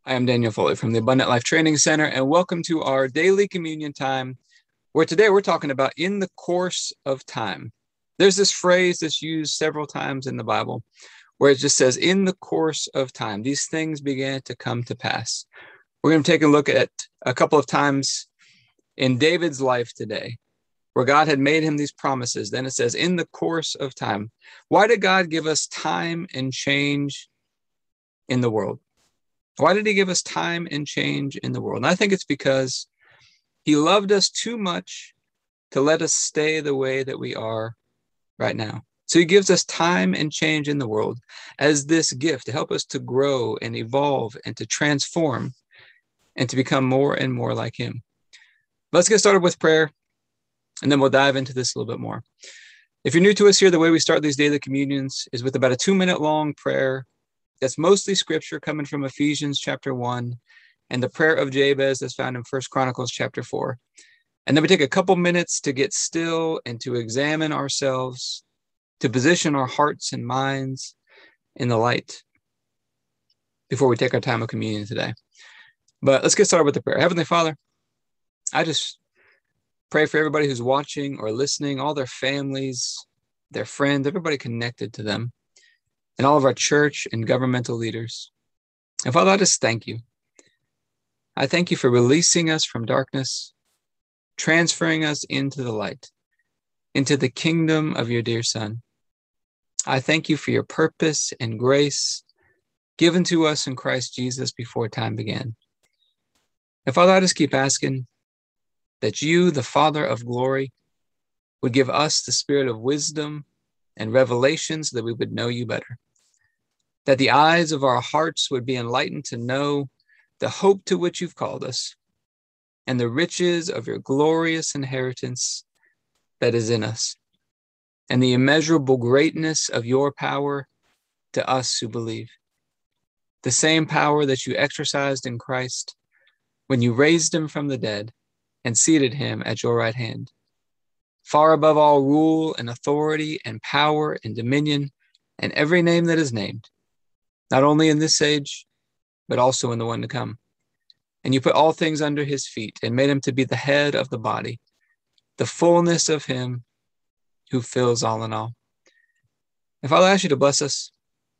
I am Daniel Foley from the Abundant Life Training Center, and welcome to our daily communion time, where today we're talking about in the course of time. There's this phrase that's used several times in the Bible where it just says, in the course of time, these things began to come to pass. We're going to take a look at a couple of times in David's life today, where God had made him these promises. Then it says, in the course of time. Why did God give us time and change in the world? Why did he give us time and change in the world? And I think it's because he loved us too much to let us stay the way that we are right now. So he gives us time and change in the world as this gift to help us to grow and evolve and to transform and to become more and more like him. Let's get started with prayer, and then we'll dive into this a little bit more. If you're new to us here, the way we start these daily communions is with about a 2-minute long prayer. That's mostly scripture coming from Ephesians chapter 1 and the prayer of Jabez that's found in 1 Chronicles chapter 4. And then we take a couple minutes to get still and to examine ourselves, to position our hearts and minds in the light before we take our time of communion today. But let's get started with the prayer. Heavenly Father, I just pray for everybody who's watching or listening, all their families, their friends, everybody connected to them, and all of our church and governmental leaders. And Father, I just thank you. I thank you for releasing us from darkness, transferring us into the light, into the kingdom of your dear Son. I thank you for your purpose and grace given to us in Christ Jesus before time began. And Father, I just keep asking that you, the Father of glory, would give us the spirit of wisdom and revelation so that we would know you better. That the eyes of our hearts would be enlightened to know the hope to which you've called us and the riches of your glorious inheritance that is in us, and the immeasurable greatness of your power to us who believe. The same power that you exercised in Christ when you raised him from the dead and seated him at your right hand, far above all rule and authority and power and dominion and every name that is named, not only in this age, but also in the one to come. And you put all things under his feet and made him to be the head of the body, the fullness of him who fills all in all. And Father, I ask you to bless us,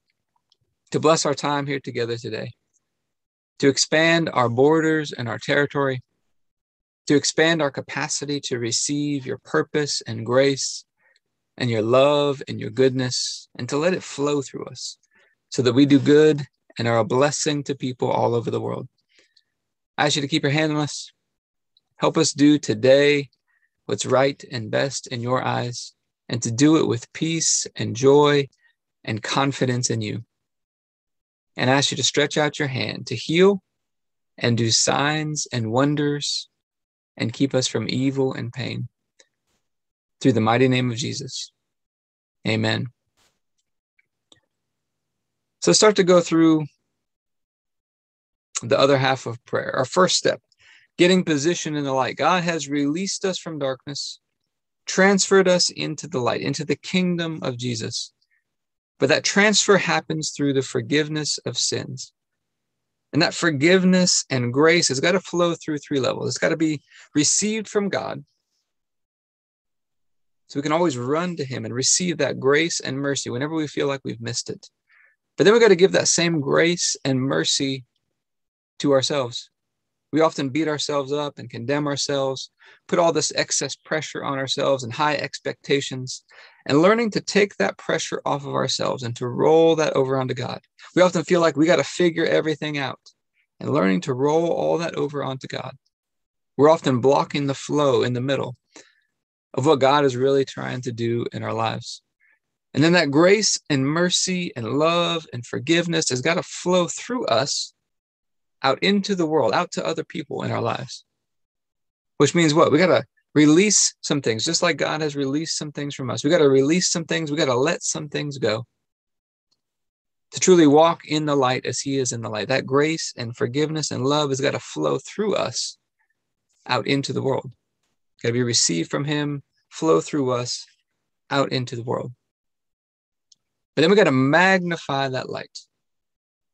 to bless our time here together today, to expand our borders and our territory, to expand our capacity to receive your purpose and grace and your love and your goodness, and to let it flow through us so that we do good and are a blessing to people all over the world. I ask you to keep your hand on us. Help us do today what's right and best in your eyes, and to do it with peace and joy and confidence in you. And I ask you to stretch out your hand to heal and do signs and wonders and keep us from evil and pain. Through the mighty name of Jesus. Amen. So let's start to go through the other half of prayer. Our first step, getting positioned in the light. God has released us from darkness, transferred us into the light, into the kingdom of Jesus. But that transfer happens through the forgiveness of sins. And that forgiveness and grace has got to flow through 3 levels. It's got to be received from God, so we can always run to him and receive that grace and mercy whenever we feel like we've missed it. But then we got to give that same grace and mercy to ourselves. We often beat ourselves up and condemn ourselves, put all this excess pressure on ourselves and high expectations, and learning to take that pressure off of ourselves and to roll that over onto God. We often feel like we got to figure everything out, and learning to roll all that over onto God. We're often blocking the flow in the middle of what God is really trying to do in our lives. And then that grace and mercy and love and forgiveness has got to flow through us out into the world, out to other people in our lives. Which means what? We got to release some things, just like God has released some things from us. We got to release some things. We got to let some things go to truly walk in the light as he is in the light. That grace and forgiveness and love has got to flow through us out into the world. Got to be received from him, flow through us out into the world. But then we got to magnify that light.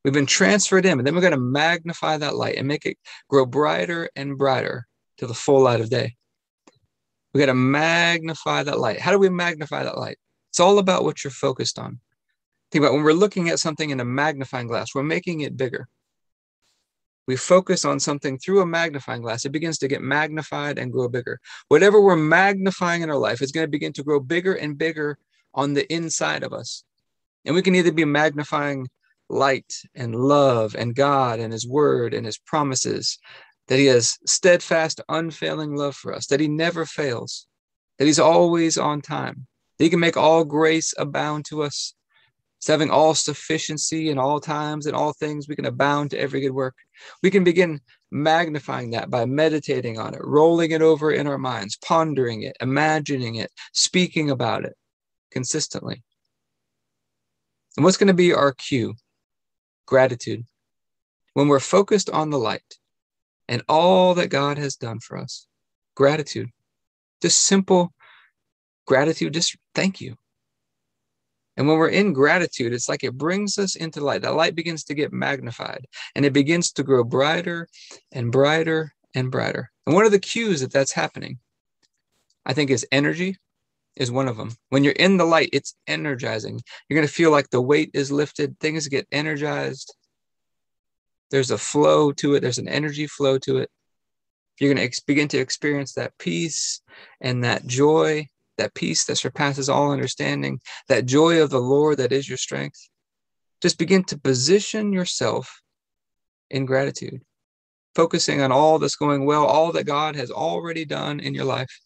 We've been transferred in, and then we're going to magnify that light and make it grow brighter and brighter to the full light of day. We got to magnify that light. How do we magnify that light? It's all about what you're focused on. Think about when we're looking at something in a magnifying glass, we're making it bigger. We focus on something through a magnifying glass, it begins to get magnified and grow bigger. Whatever we're magnifying in our life is going to begin to grow bigger and bigger on the inside of us. And we can either be magnifying light and love and God and his word and his promises, that he has steadfast, unfailing love for us, that he never fails, that he's always on time, that he can make all grace abound to us. It's having all sufficiency in all times and all things. We can abound to every good work. We can begin magnifying that by meditating on it, rolling it over in our minds, pondering it, imagining it, speaking about it consistently. And what's going to be our cue? Gratitude. When we're focused on the light and all that God has done for us, gratitude, just simple gratitude, just thank you. And when we're in gratitude, it's like it brings us into light. That light begins to get magnified and it begins to grow brighter and brighter and brighter. And one of the cues that that's happening, I think, is energy is one of them. When you're in the light, it's energizing. You're going to feel like the weight is lifted. Things get energized. There's a flow to it. There's an energy flow to it. You're going to begin to experience that peace and that joy, that peace that surpasses all understanding, that joy of the Lord that is your strength. Just begin to position yourself in gratitude, focusing on all that's going well, all that God has already done in your life.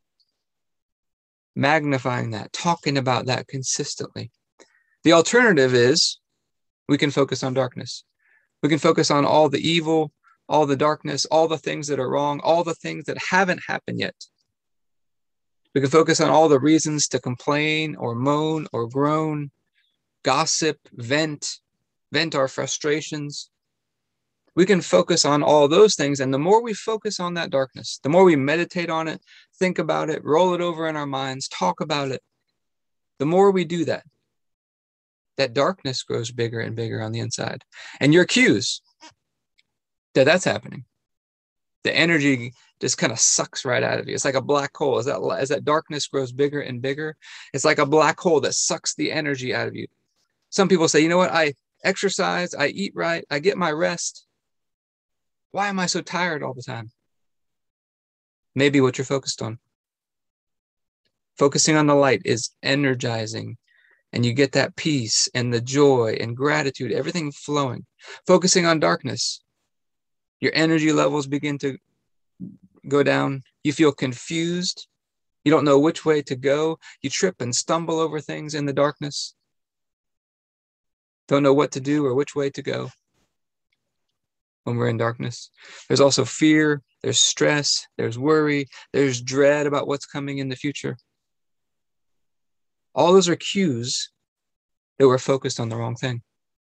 Magnifying that, talking about that consistently. The alternative is we can focus on darkness. We can focus on all the evil, all the darkness, all the things that are wrong, all the things that haven't happened yet. We can focus on all the reasons to complain or moan or groan, gossip, vent our frustrations. We can focus on all those things. And the more we focus on that darkness, the more we meditate on it, think about it, roll it over in our minds, talk about it, the more we do that, that darkness grows bigger and bigger on the inside. And your cues that that's happening. The energy just kind of sucks right out of you. It's like a black hole. As that darkness grows bigger and bigger, it's like a black hole that sucks the energy out of you. Some people say, you know what? I exercise, I eat right, I get my rest. Why am I so tired all the time? Maybe what you're focused on. Focusing on the light is energizing, and you get that peace and the joy and gratitude, everything flowing. Focusing on darkness, your energy levels begin to go down. You feel confused. You don't know which way to go. You trip and stumble over things in the darkness. Don't know what to do or which way to go when we're in darkness. There's also fear, there's stress, there's worry, there's dread about what's coming in the future. All those are cues that we're focused on the wrong thing.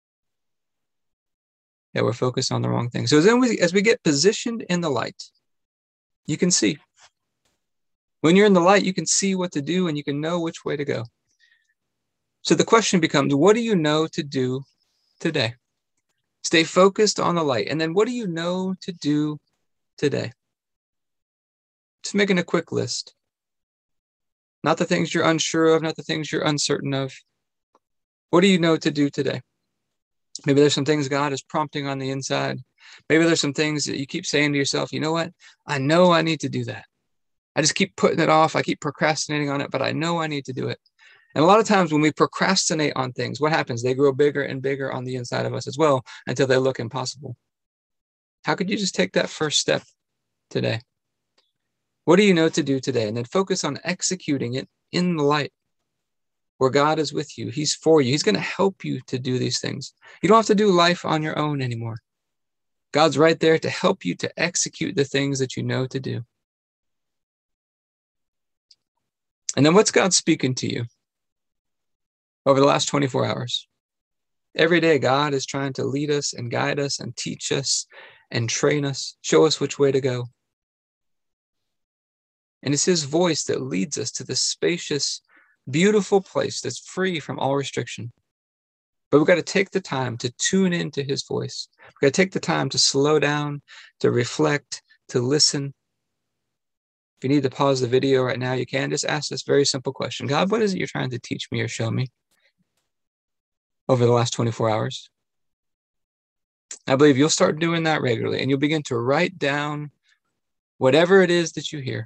That we're focused on the wrong thing. So then as we get positioned in the light, you can see. When you're in the light, you can see what to do and you can know which way to go. So the question becomes, what do you know to do today? Stay focused on the light. And then what do you know to do today? Just making a quick list. Not the things you're unsure of, not the things you're uncertain of. What do you know to do today? Maybe there's some things God is prompting on the inside. Maybe there's some things that you keep saying to yourself, you know what? I know I need to do that. I just keep putting it off. I keep procrastinating on it, but I know I need to do it. And a lot of times when we procrastinate on things, what happens? They grow bigger and bigger on the inside of us as well until they look impossible. How could you just take that first step today? What do you know to do today? And then focus on executing it in the light where God is with you. He's for you. He's going to help you to do these things. You don't have to do life on your own anymore. God's right there to help you to execute the things that you know to do. And then what's God speaking to you over the last 24 hours? Every day, God is trying to lead us and guide us and teach us and train us, show us which way to go. And it's his voice that leads us to this spacious, beautiful place that's free from all restriction. But we've got to take the time to tune into his voice. We've got to take the time to slow down, to reflect, to listen. If you need to pause the video right now, you can. Just ask this very simple question. God, what is it you're trying to teach me or show me over the last 24 hours? I believe you'll start doing that regularly, and you'll begin to write down whatever it is that you hear.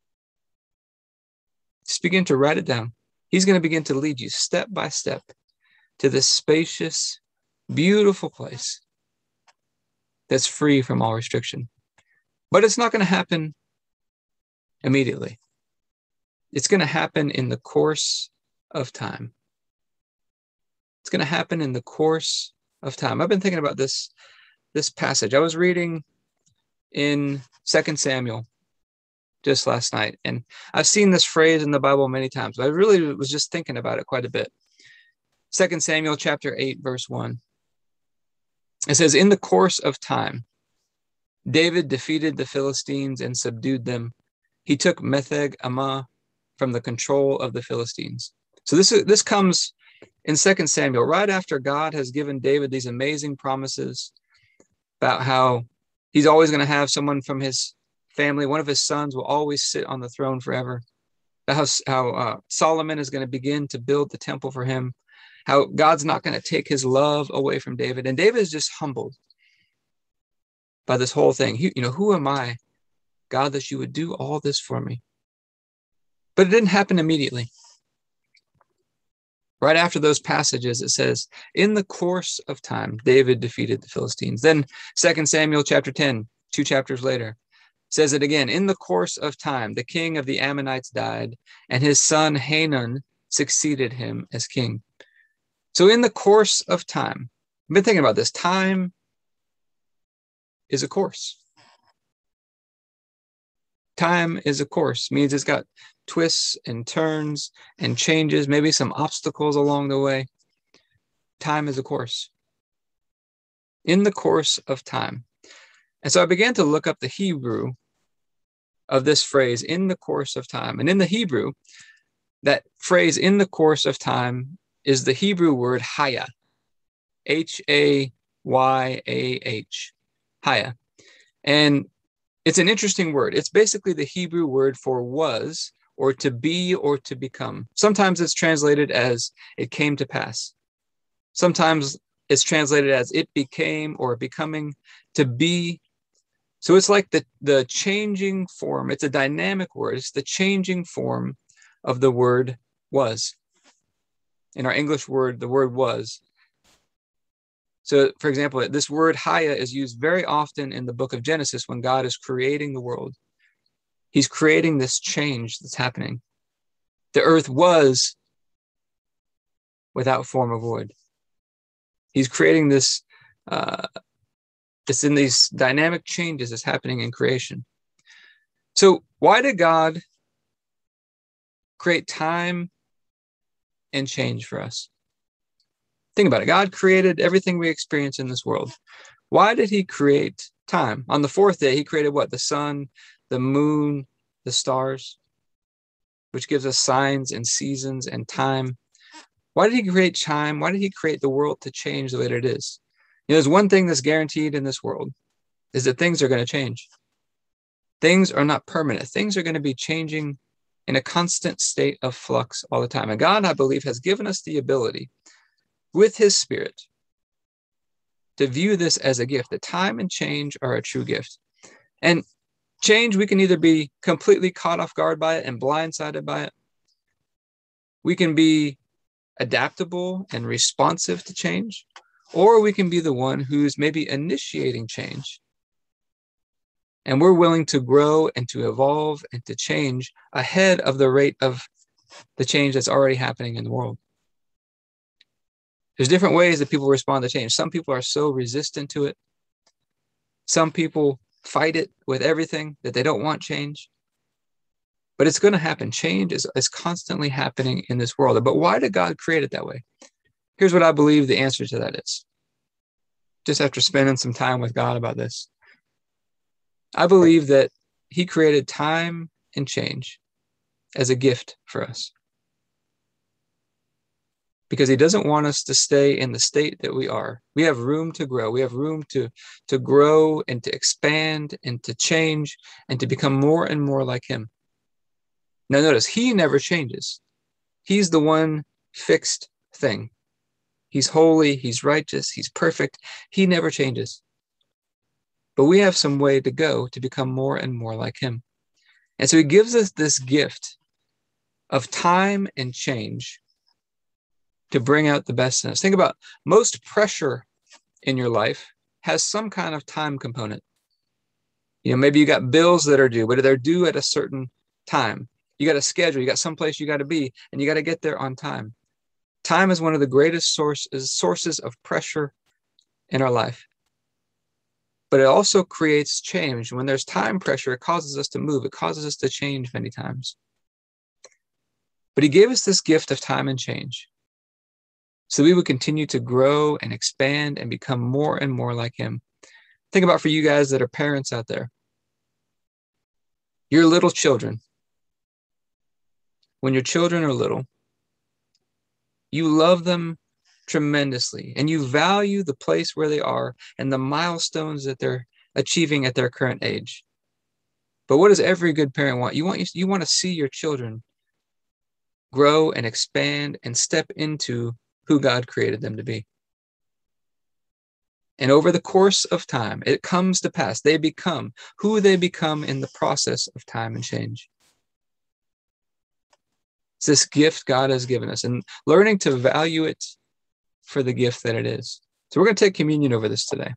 Just begin to write it down. He's going to begin to lead you step by step to this spacious, beautiful place that's free from all restriction. But it's not going to happen immediately. It's going to happen in the course of time. It's going to happen in the course of time. I've been thinking about this passage. I was reading in 2 Samuel just last night, and I've seen this phrase in the Bible many times, but I really was just thinking about it quite a bit. 2 Samuel chapter 8, verse 1. It says, in the course of time, David defeated the Philistines and subdued them. He took Metheg Ammah from the control of the Philistines. So this comes in 2 Samuel, right after God has given David these amazing promises about how he's always going to have someone from his family, one of his sons will always sit on the throne forever. How Solomon is going to begin to build the temple for him. How God's not going to take his love away from David. And David is just humbled by this whole thing. Who am I, God, that you would do all this for me? But it didn't happen immediately. Right after those passages, it says, in the course of time, David defeated the Philistines. Then 2 Samuel chapter 10, 2 chapters later, says it again. In the course of time, the king of the Ammonites died, and his son Hanun succeeded him as king. So in the course of time, I've been thinking about this. Time is a course. Time is a course, means it's got twists and turns and changes, maybe some obstacles along the way. Time is a course. In the course of time. And so I began to look up the Hebrew of this phrase, in the course of time. And in the Hebrew, that phrase, in the course of time, is the Hebrew word haya, Hayah, haya. And it's an interesting word. It's basically the Hebrew word for was, or to be, or to become. Sometimes it's translated as it came to pass. Sometimes it's translated as it became, or becoming, to be. So it's like the changing form. It's a dynamic word. It's the changing form of the word was. In our English word, the word was. So, for example, this word haya is used very often in the book of Genesis when God is creating the world. He's creating this change that's happening. The earth was without form or void. He's creating this, it's in these dynamic changes that's happening in creation. So why did God create time and change for us? Think about it. God created everything we experience in this world. Why did he create time? On the fourth day, he created what? The sun, the moon, the stars, which gives us signs and seasons and time. Why did he create time? Why did he create the world to change the way that it is? There's one thing that's guaranteed in this world is that things are going to change. Things are not permanent. Things are going to be changing in a constant state of flux all the time. And God, I believe, has given us the ability with his Spirit to view this as a gift, that time and change are a true gift. And change, we can either be completely caught off guard by it and blindsided by it. We can be adaptable and responsive to change, or we can be the one who's maybe initiating change. And we're willing to grow and to evolve and to change ahead of the rate of the change that's already happening in the world. There's different ways that people respond to change. Some people are so resistant to it. Some people fight it with everything, that they don't want change. But it's going to happen. Change is constantly happening in this world. But why did God create it that way? Here's what I believe the answer to that is. Just after spending some time with God about this, I believe that he created time and change as a gift for us. because he doesn't want us to stay in the state that we are. We have room to grow. We have room to grow and to expand and to change and to become more and more like him. Now notice, he never changes. He's the one fixed thing. He's holy, he's righteous, he's perfect. He never changes. But we have some way to go to become more and more like him. And so he gives us this gift of time and change to bring out the best in us. Think about most pressure in your life has some kind of time component. Maybe you got bills that are due, but they're due at a certain time. You got a schedule, you got someplace you got to be, and you got to get there on time. Time is one of the greatest sources of pressure in our life. But it also creates change. When there's time pressure, it causes us to move. It causes us to change many times. But he gave us this gift of time and change, so we would continue to grow and expand and become more and more like him. Think about for you guys that are parents out there. Your little children. When your children are little, you love them tremendously and you value the place where they are and the milestones that they're achieving at their current age. But what does every good parent want? You want to see your children grow and expand and step into who God created them to be. And over the course of time, it comes to pass. They become who they become in the process of time and change. It's this gift God has given us and learning to value it for the gift that it is. So we're going to take communion over this today.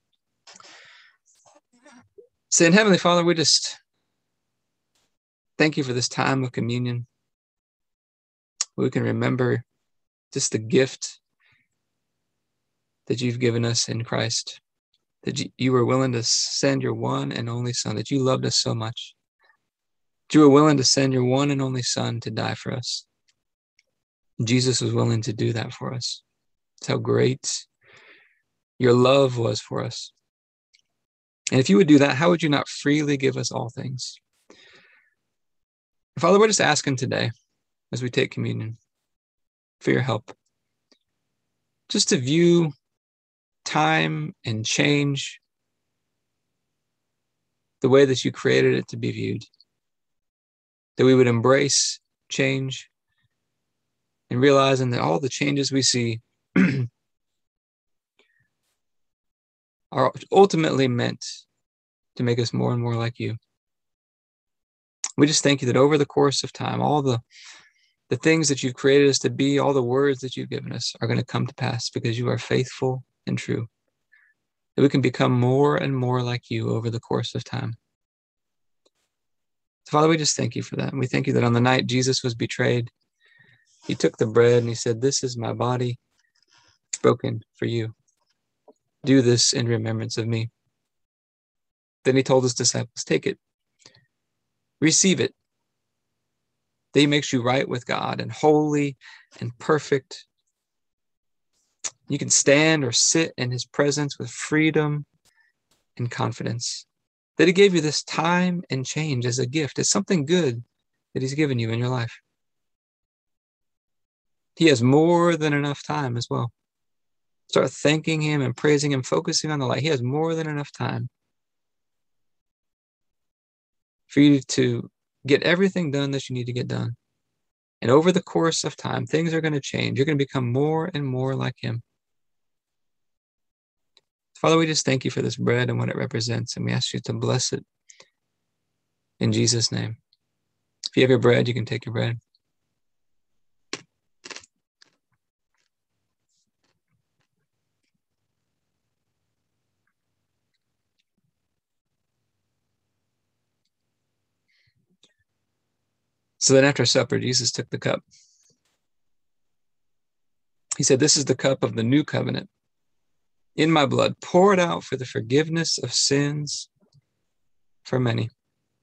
Saying, Heavenly Father, we just thank you for this time of communion. We can remember just the gift that you've given us in Christ, that you were willing to send your one and only Son, that you loved us so much. That you were willing to send your one and only Son to die for us. Jesus was willing to do that for us. It's how great your love was for us. And if you would do that, how would you not freely give us all things? Father, we're just asking today, as we take communion, for your help, just to view time and change the way that you created it to be viewed, that we would embrace change and realizing that all the changes we see are ultimately meant to make us more and more like you. We just thank you that over the course of time, all the things that you've created us to be, all the words that you've given us are going to come to pass because you are faithful and true. That we can become more and more like you over the course of time. So Father, we just thank you for that. And we thank you that on the night Jesus was betrayed, he took the bread and he said, "This is my body broken for you. Do this in remembrance of me." Then he told his disciples, "Take it, receive it." That he makes you right with God and holy and perfect. You can stand or sit in his presence with freedom and confidence. That he gave you this time and change as a gift. It's something good that he's given you in your life. He has more than enough time as well. Start thanking him and praising him, focusing on the light. He has more than enough time for you to get everything done that you need to get done. And over the course of time, things are going to change. You're going to become more and more like him. Father, we just thank you for this bread and what it represents, and we ask you to bless it in Jesus' name. If you have your bread, you can take your bread. So then after supper, Jesus took the cup. He said, "This is the cup of the new covenant in my blood, poured out for the forgiveness of sins for many."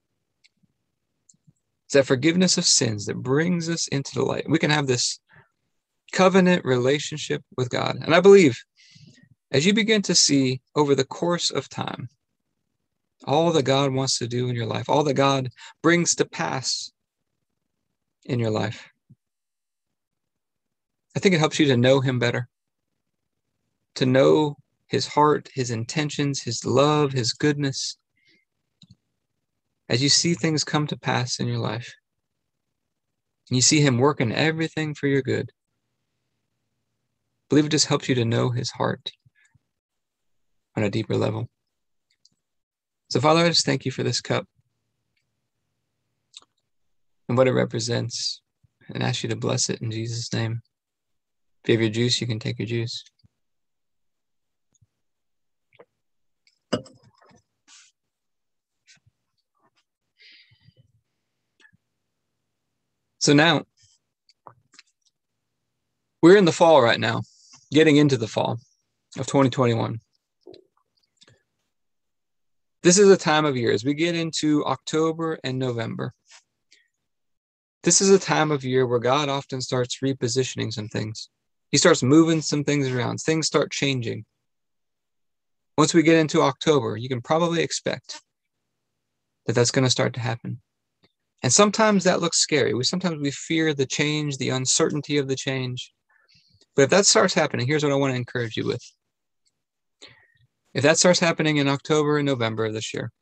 It's that forgiveness of sins that brings us into the light. We can have this covenant relationship with God. And I believe as you begin to see over the course of time, all that God wants to do in your life, all that God brings to pass in your life, I think it helps you to know him better, to know his heart, his intentions, his love, his goodness. As you see things come to pass in your life, and you see him working everything for your good, I believe it just helps you to know his heart on a deeper level. So, Father, I just thank you for this cup and what it represents, and ask you to bless it in Jesus' name. If you have your juice, you can take your juice. So now, we're in the fall right now, getting into the fall of 2021. This is a time of year as we get into October and November. This is a time of year where God often starts repositioning some things. He starts moving some things around. Things start changing. Once we get into October, you can probably expect that that's going to start to happen. And sometimes that looks scary. Sometimes we fear the change, the uncertainty of the change. But if that starts happening, here's what I want to encourage you with. If that starts happening in October and November of this year,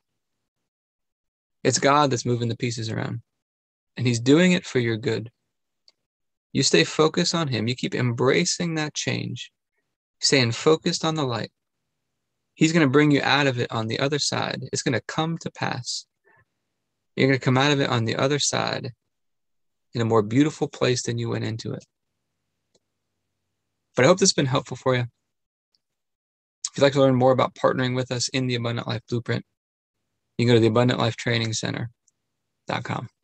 it's God that's moving the pieces around. And he's doing it for your good. You stay focused on him. You keep embracing that change, staying focused on the light. He's going to bring you out of it on the other side. It's going to come to pass. You're going to come out of it on the other side in a more beautiful place than you went into it. But I hope this has been helpful for you. If you'd like to learn more about partnering with us in the Abundant Life Blueprint, you can go to the AbundantLifeTrainingCenter.com.